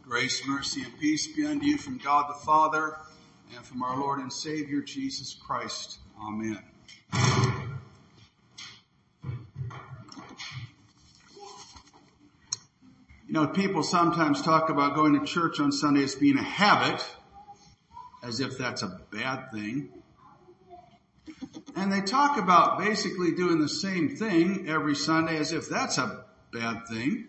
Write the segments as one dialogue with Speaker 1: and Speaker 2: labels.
Speaker 1: Grace, mercy, and peace be unto you from God the Father and from our Lord and Savior Jesus Christ. Amen. You know, people sometimes talk about going to church on Sunday as being a habit, as if that's a bad thing. And they talk about basically doing the same thing every Sunday as if that's a bad thing.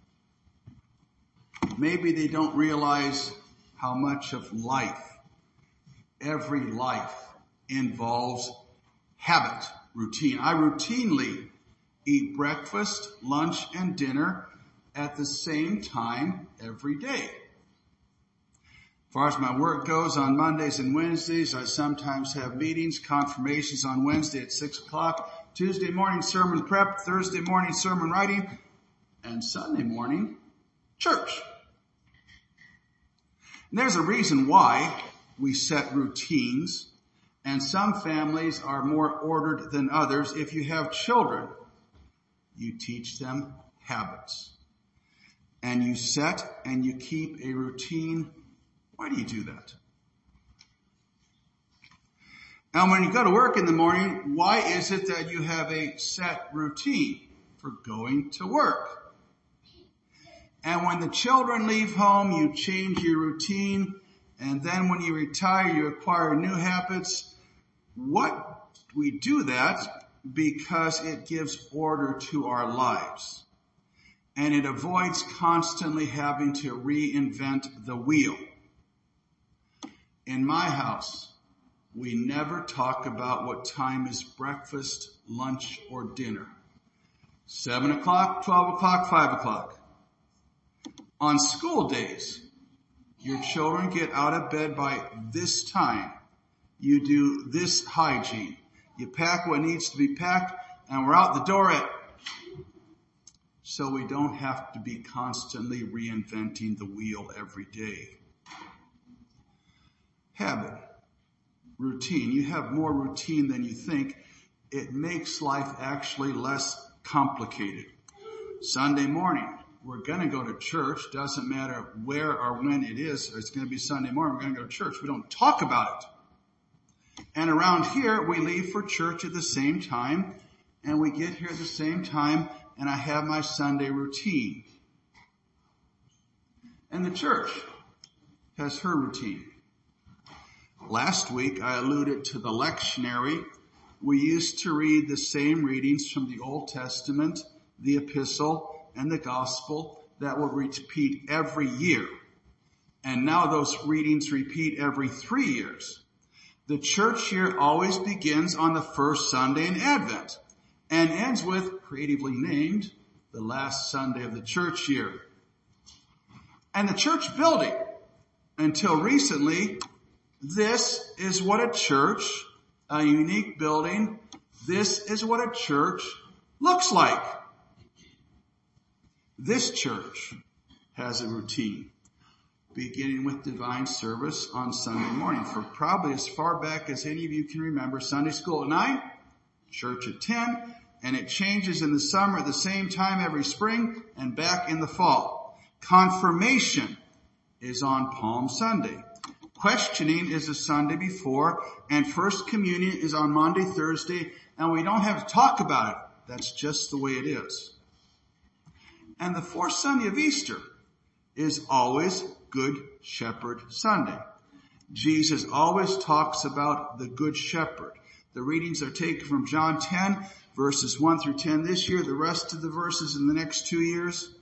Speaker 1: Maybe they don't realize how much of life, every life, involves habit, routine. I routinely eat breakfast, lunch, and dinner at the same time every day. As far as my work goes, on Mondays and Wednesdays, I sometimes have meetings, confirmations on Wednesday at 6 o'clock, Tuesday morning sermon prep, Thursday morning sermon writing, and Sunday morning church. And there's a reason why we set routines, and some families are more ordered than others. If you have children, you teach them habits. And you set and you keep a routine. Why do you do that? And when you go to work in the morning, why is it that you have a set routine for going to work? And when the children leave home, you change your routine. And then when you retire, you acquire new habits. We do that because it gives order to our lives. And it avoids constantly having to reinvent the wheel. In my house, we never talk about what time is breakfast, lunch, or dinner. 7 o'clock, 12 o'clock, 5 o'clock. On school days, your children get out of bed by this time. You do this hygiene. You pack what needs to be packed, and we're out the door at. So we don't have to be constantly reinventing the wheel every day. Habit, routine. You have more routine than you think. It makes life actually less complicated. Sunday morning, we're going to go to church. Doesn't matter where or when it is. It's going to be Sunday morning. We're going to go to church. We don't talk about it. And around here, we leave for church at the same time. And we get here at the same time. And I have my Sunday routine. And the church has her routine. Last week, I alluded to the lectionary. We used to read the same readings from the Old Testament, the Epistle, and the Gospel that would repeat every year. And now those readings repeat every 3 years. The church year always begins on the first Sunday in Advent and ends with, creatively named, the last Sunday of the church year. And the church building, until recently, this is what a church, a unique building, this is what a church looks like. This church has a routine, beginning with divine service on Sunday morning. For probably as far back as any of you can remember, Sunday school at 9, church at 10, and it changes in the summer at the same time every spring and back in the fall. Confirmation is on Palm Sunday. Questioning is the Sunday before, and First Communion is on Monday, Thursday, and we don't have to talk about it. That's just the way it is. And the fourth Sunday of Easter is always Good Shepherd Sunday. Jesus always talks about the Good Shepherd. The readings are taken from John 10, verses 1 through 10 this year, the rest of the verses in the next 2 years.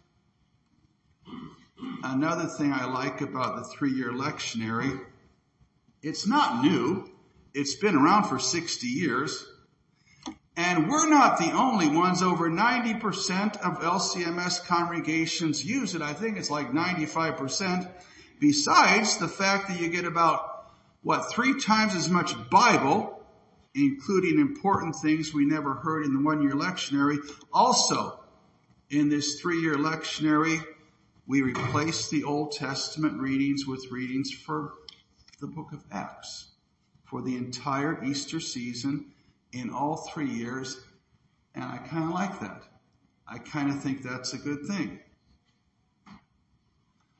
Speaker 1: Another thing I like about the 3-year lectionary, it's not new. It's been around for 60 years. And we're not the only ones. Over 90% of LCMS congregations use it. I think it's like 95%. Besides the fact that you get about, 3 times as much Bible, including important things we never heard in the 1-year lectionary. Also, in this 3-year lectionary, we replace the Old Testament readings with readings for the book of Acts for the entire Easter season in all 3 years, and I kind of like that. I kind of think that's a good thing.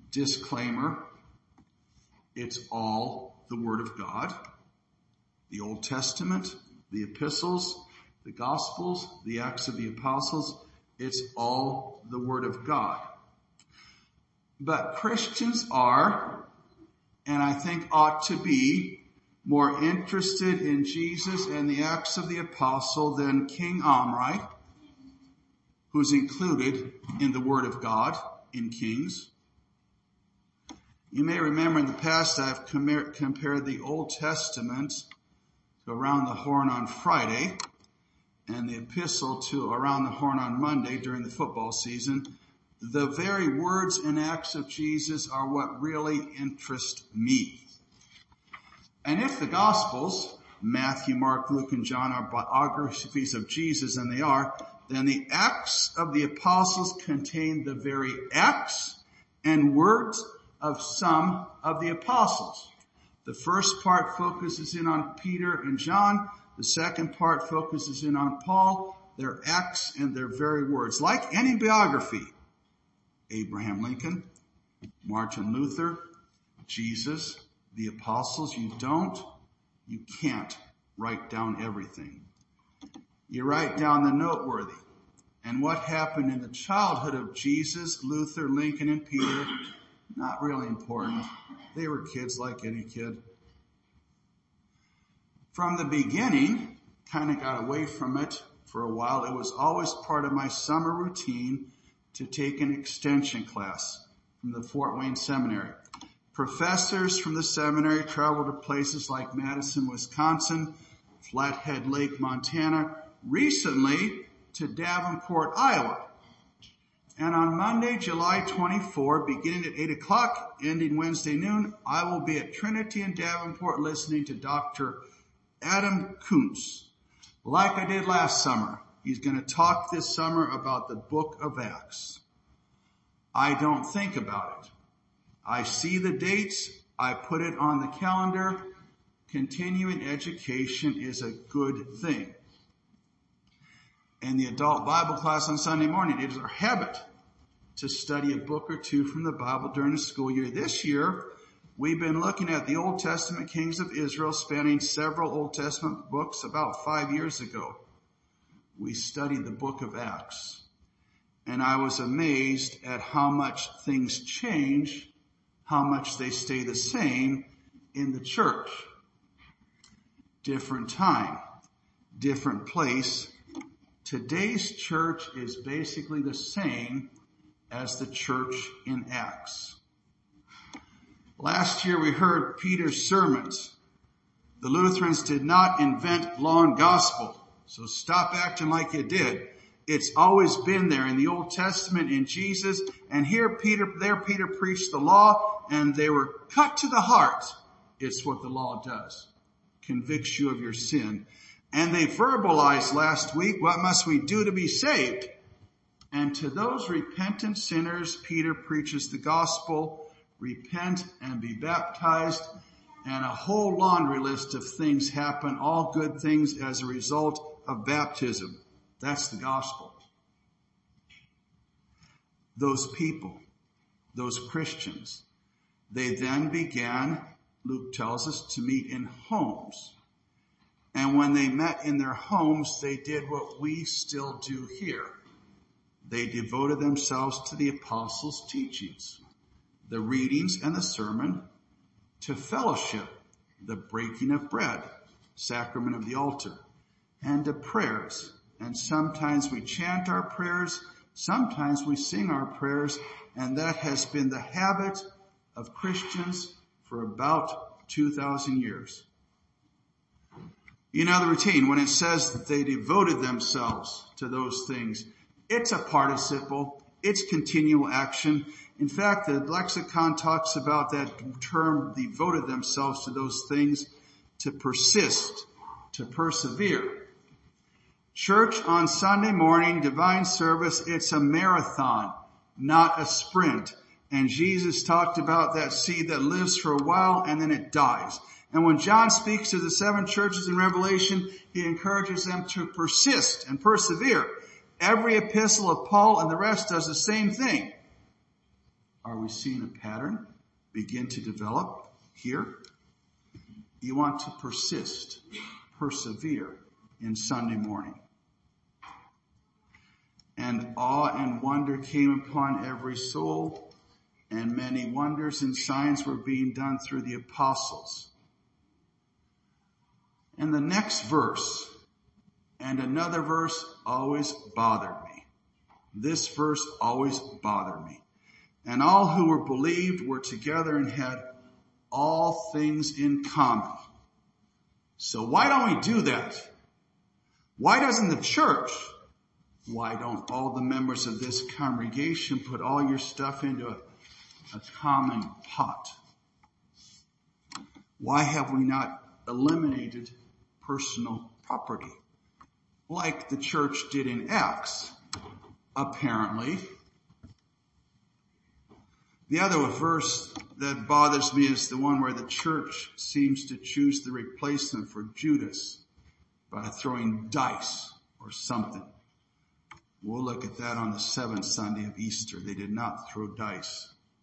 Speaker 1: Disclaimer, it's all the Word of God. The Old Testament, the epistles, the Gospels, the Acts of the Apostles, it's all the Word of God. But Christians are, and I think ought to be, more interested in Jesus and the Acts of the Apostle than King Omri, who's included in the Word of God in Kings. You may remember in the past I've compared the Old Testament to Around the Horn on Friday and the epistle to Around the Horn on Monday during the football season. The very words and acts of Jesus are what really interest me. And if the Gospels, Matthew, Mark, Luke, and John, are biographies of Jesus, and they are, then the Acts of the Apostles contain the very acts and words of some of the apostles. The first part focuses in on Peter and John. The second part focuses in on Paul, their acts and their very words. Like any biography, Abraham Lincoln, Martin Luther, Jesus, the apostles, you can't write down everything. You write down the noteworthy. And what happened in the childhood of Jesus, Luther, Lincoln, and Peter, not really important. They were kids like any kid. From the beginning, kind of got away from it for a while. It was always part of my summer routine to take an extension class from the Fort Wayne Seminary. Professors from the seminary traveled to places like Madison, Wisconsin, Flathead Lake, Montana, recently to Davenport, Iowa. And on Monday, July 24, beginning at 8 o'clock, ending Wednesday noon, I will be at Trinity in Davenport listening to Dr. Adam Kuntz. Like I did last summer, he's going to talk this summer about the book of Acts. I don't think about it. I see the dates. I put it on the calendar. Continuing education is a good thing. In the adult Bible class on Sunday morning, it is our habit to study a book or two from the Bible during the school year. This year, we've been looking at the Old Testament kings of Israel, spanning several Old Testament books. About 5 years ago, we studied the book of Acts. And I was amazed at how much things change, how much they stay the same in the church. Different time, different place. Today's church is basically the same as the church in Acts. Last year we heard Peter's sermons. The Lutherans did not invent law and gospel, so stop acting like you did. It's always been there in the Old Testament in Jesus, and Peter preached the law, and they were cut to the heart. It's what the law does. Convicts you of your sin. And they verbalized last week, what must we do to be saved? And to those repentant sinners, Peter preaches the gospel, repent and be baptized, and a whole laundry list of things happen, all good things as a result of baptism. That's the gospel. Those people, those Christians, they then began, Luke tells us, to meet in homes. And when they met in their homes, they did what we still do here. They devoted themselves to the apostles' teachings, the readings and the sermon, to fellowship, the breaking of bread, sacrament of the altar, and to prayers. And sometimes we chant our prayers, sometimes we sing our prayers, and that has been the habit of Christians for about 2,000 years. You know the routine, when it says that they devoted themselves to those things, it's a participle, it's continual action. In fact, the lexicon talks about that term, devoted themselves to those things, to persist, to persevere. Church on Sunday morning, divine service, it's a marathon, not a sprint. And Jesus talked about that seed that lives for a while and then it dies. And when John speaks to the 7 churches in Revelation, he encourages them to persist and persevere. Every epistle of Paul and the rest does the same thing. Are we seeing a pattern begin to develop here? You want to persevere in Sunday morning. And awe and wonder came upon every soul, and many wonders and signs were being done through the apostles. And the next verse and another verse always bothered me. This verse always bothered me. And all who were believed were together and had all things in common. So why don't we do that? Why doesn't the church? Why don't all the members of this congregation put all your stuff into a common pot? Why have we not eliminated personal property like the church did in Acts? Apparently. The other verse that bothers me is the one where the church seems to choose the replacement for Judas by throwing dice or something. We'll look at that on the 7th Sunday of Easter. They did not throw dice.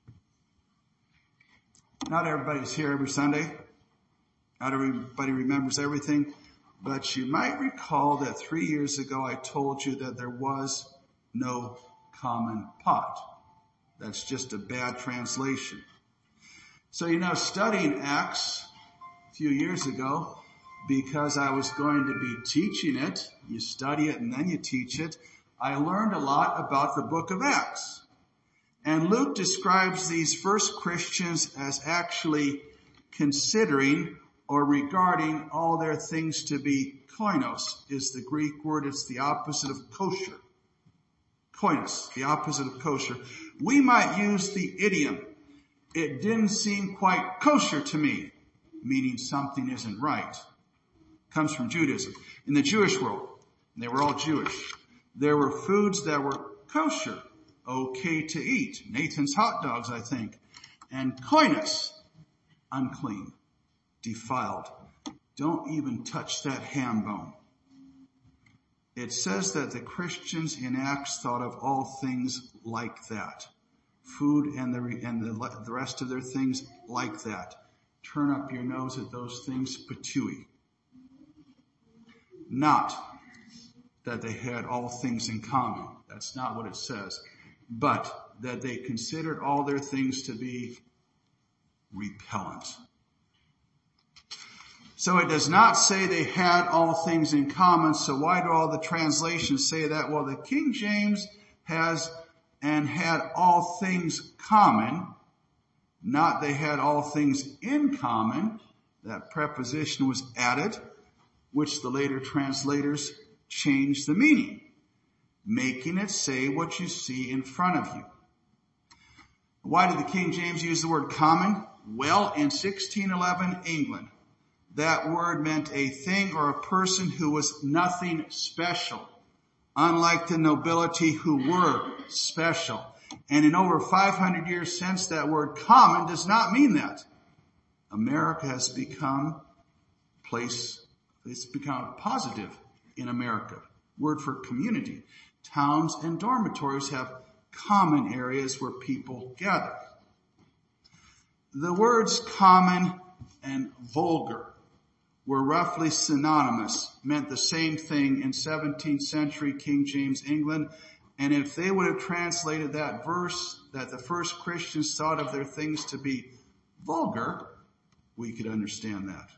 Speaker 1: Not everybody's here every Sunday. Not everybody remembers everything. But you might recall that 3 years ago I told you that there was no common pot. That's just a bad translation. So, studying Acts a few years ago, because I was going to be teaching it, you study it and then you teach it, I learned a lot about the book of Acts. And Luke describes these first Christians as actually considering or regarding all their things to be koinos is the Greek word. It's the opposite of kosher. Koinos, the opposite of kosher. We might use the idiom, it didn't seem quite kosher to me, meaning something isn't right. Comes from Judaism. In the Jewish world, and they were all Jewish, there were foods that were kosher, okay to eat. Nathan's hot dogs, I think. And koinos, unclean, defiled. Don't even touch that ham bone. It says that the Christians in Acts thought of all things like that. Food and the rest of their things like that. Turn up your nose at those things, patooey. Not that they had all things in common. That's not what it says. But that they considered all their things to be repellent. So it does not say they had all things in common. So why do all the translations say that? Well, the King James has and had all things common. Not they had all things in common. That preposition was added, which the later translators changed the meaning, making it say what you see in front of you. Why did the King James use the word common? Well, in 1611 England, that word meant a thing or a person who was nothing special, unlike the nobility who were special. And in over 500 years since, that word common does not mean that. America has become it's become positive in America. Word for community. Towns and dormitories have common areas where people gather. The words common and vulgar were roughly synonymous, meant the same thing in 17th century King James England. And if they would have translated that verse that the first Christians thought of their things to be vulgar, we could understand that.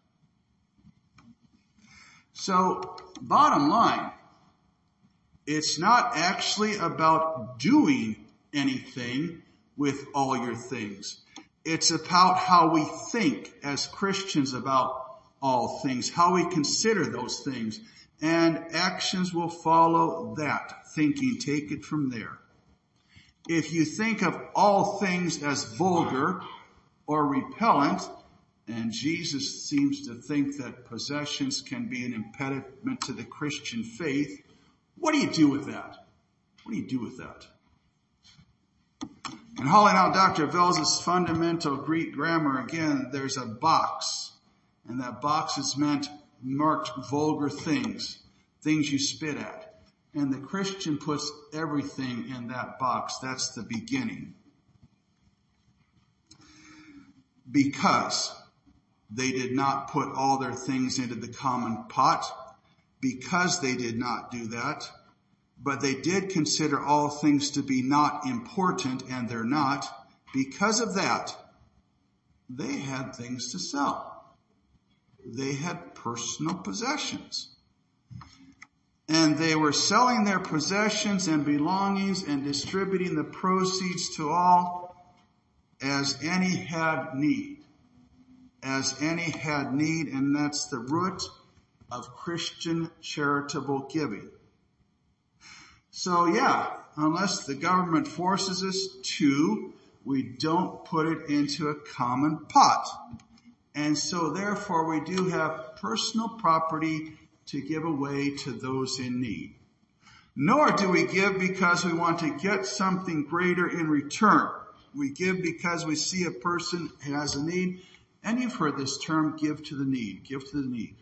Speaker 1: So, bottom line, it's not actually about doing anything with all your things. It's about how we think as Christians about all things, how we consider those things, and actions will follow that thinking. Take it from there. If you think of all things as vulgar or repellent, and Jesus seems to think that possessions can be an impediment to the Christian faith, what do you do with that? What do you do with that? In hauling out Dr. Wells' fundamental Greek grammar, again, there's a box. And that box is marked vulgar things you spit at. And the Christian puts everything in that box. That's the beginning. because they did not put all their things into the common pot, because they did not do that, but they did consider all things to be not important, and they're not. Because of that, they had things to sell. They had personal possessions. And they were selling their possessions and belongings and distributing the proceeds to all as any had need. As any had need, and that's the root of Christian charitable giving. So yeah, unless the government forces us to, we don't put it into a common pot. And so therefore we do have personal property to give away to those in need. Nor do we give because we want to get something greater in return. We give because we see a person has a need. And you've heard this term, give to the need, give to the need.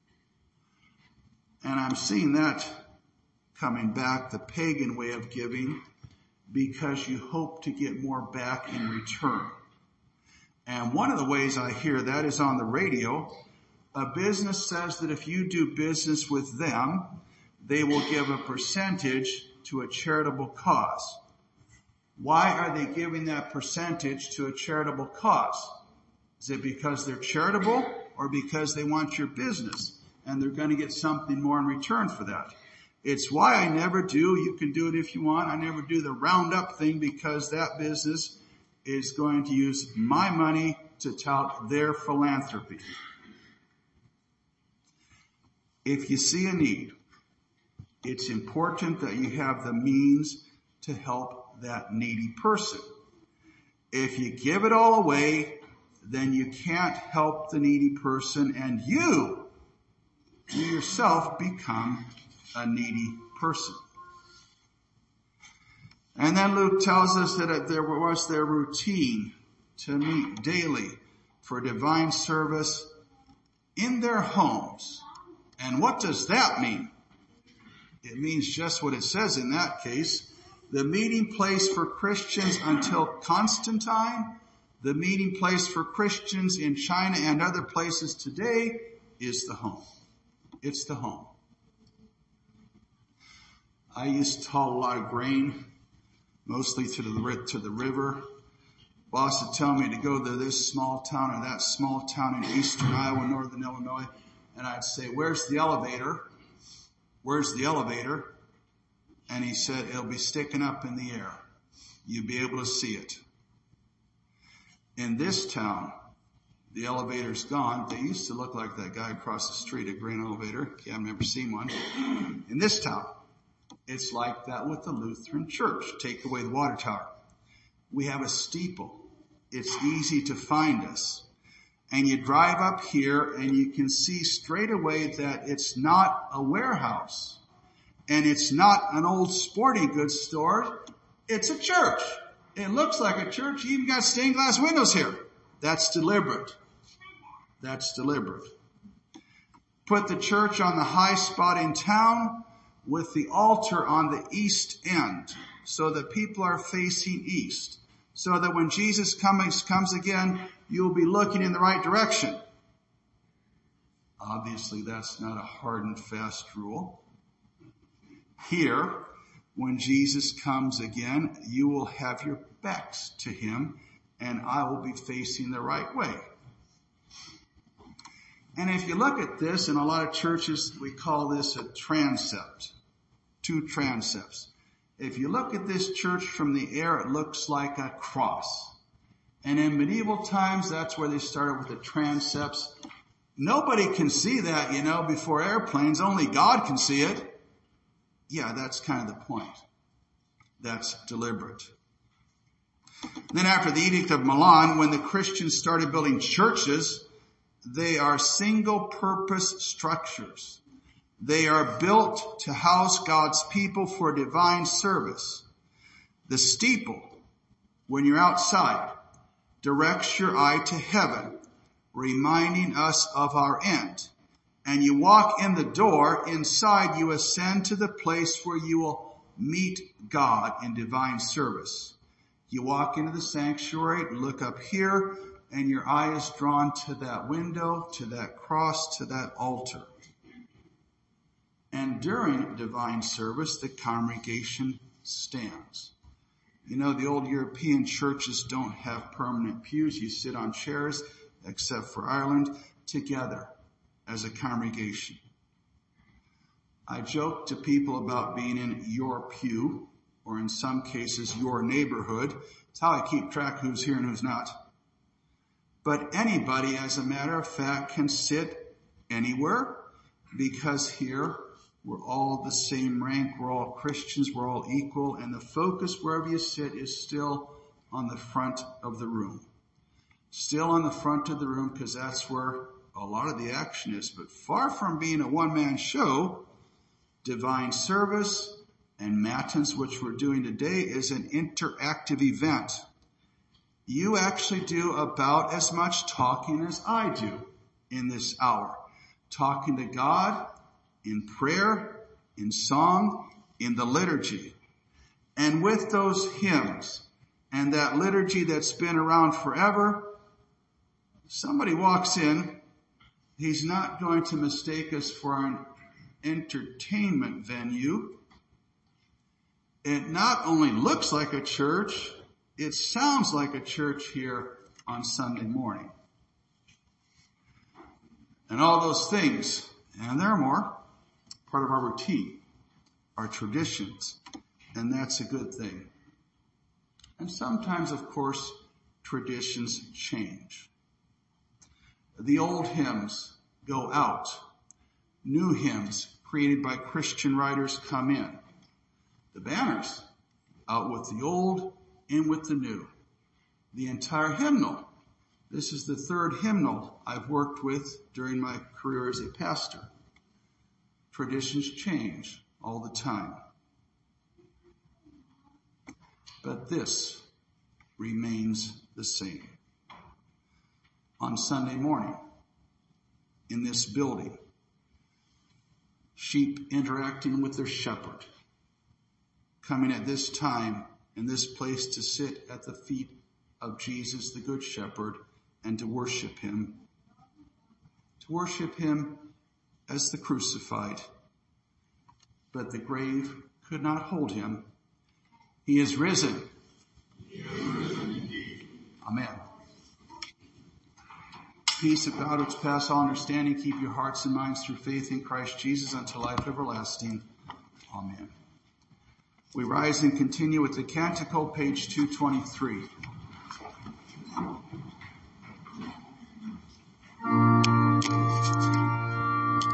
Speaker 1: And I'm seeing that coming back, the pagan way of giving, because you hope to get more back in return. And one of the ways I hear that is on the radio. A business says that if you do business with them, they will give a percentage to a charitable cause. Why are they giving that percentage to a charitable cause? Is it because they're charitable or because they want your business and they're going to get something more in return for that? It's why I never do, you can do it if you want, I never do the roundup thing because that business is going to use my money to tout their philanthropy. If you see a need, it's important that you have the means to help that needy person. If you give it all away, then you can't help the needy person, and you yourself become a needy person. And then Luke tells us that there was their routine to meet daily for divine service in their homes. And what does that mean? It means just what it says in that case. The meeting place for Christians until Constantine, the meeting place for Christians in China and other places today is the home. It's the home. I used to haul a lot of grain, mostly to the river. Boss would tell me to go to this small town or that small town in eastern Iowa, northern Illinois, and I'd say, "Where's the elevator? Where's the elevator?" And he said, "It'll be sticking up in the air. You'll be able to see it." In this town, the elevator's gone. They used to look like that guy across the street, a grain elevator. Yeah, I've never seen one. In this town, it's like that with the Lutheran Church. Take away the water tower. We have a steeple. It's easy to find us. And you drive up here and you can see straight away that it's not a warehouse. And it's not an old sporting goods store. It's a church. It looks like a church. You even got stained glass windows here. That's deliberate. That's deliberate. Put the church on the high spot in town with the altar on the east end so that people are facing east. So that when Jesus comes again, you'll be looking in the right direction. Obviously, that's not a hard and fast rule. Here, when Jesus comes again, you will have your backs to him, and I will be facing the right way. And if you look at this, in a lot of churches, we call this a transept. Two transepts. If you look at this church from the air, it looks like a cross. And in medieval times, that's where they started with the transepts. Nobody can see that, before airplanes. Only God can see it. Yeah, that's kind of the point. That's deliberate. Then after the Edict of Milan, when the Christians started building churches, they are single-purpose structures. They are built to house God's people for divine service. The steeple, when you're outside, directs your eye to heaven, reminding us of our end. And you walk in the door, inside you ascend to the place where you will meet God in divine service. You walk into the sanctuary, look up here, and your eye is drawn to that window, to that cross, to that altar. And during divine service, the congregation stands. You know, the old European churches don't have permanent pews. You sit on chairs, except for Ireland, together as a congregation. I joke to people about being in your pew, or in some cases, your neighborhood. It's how I keep track who's here and who's not. But anybody, as a matter of fact, can sit anywhere, because here we're all the same rank, we're all Christians, we're all equal, and the focus wherever you sit is still on the front of the room. Still on the front of the room, because that's where a lot of the action is. But far from being a one-man show, divine service and matins, which we're doing today, is an interactive event. You actually do about as much talking as I do in this hour. Talking to God in prayer, in song, in the liturgy. And with those hymns and that liturgy that's been around forever, somebody walks in, he's not going to mistake us for an entertainment venue. It not only looks like a church, it sounds like a church here on Sunday morning. And all those things, and there are more, part of our routine, our traditions, and that's a good thing. And sometimes, of course, traditions change. The old hymns go out. New hymns created by Christian writers come in. The banners, out with the old, in with the new. The entire hymnal. This is the third hymnal I've worked with during my career as a pastor. Traditions change all the time. But this remains the same. On Sunday morning, in this building, sheep interacting with their shepherd, coming at this time in this place to sit at the feet of Jesus, the Good Shepherd, and to worship him. To worship him as the crucified. But the grave could not hold him. He is risen. He is risen indeed. Amen. Peace of God which passes all understanding, keep your hearts and minds through faith in Christ Jesus unto life everlasting. Amen. We rise and continue with the Canticle, page 223.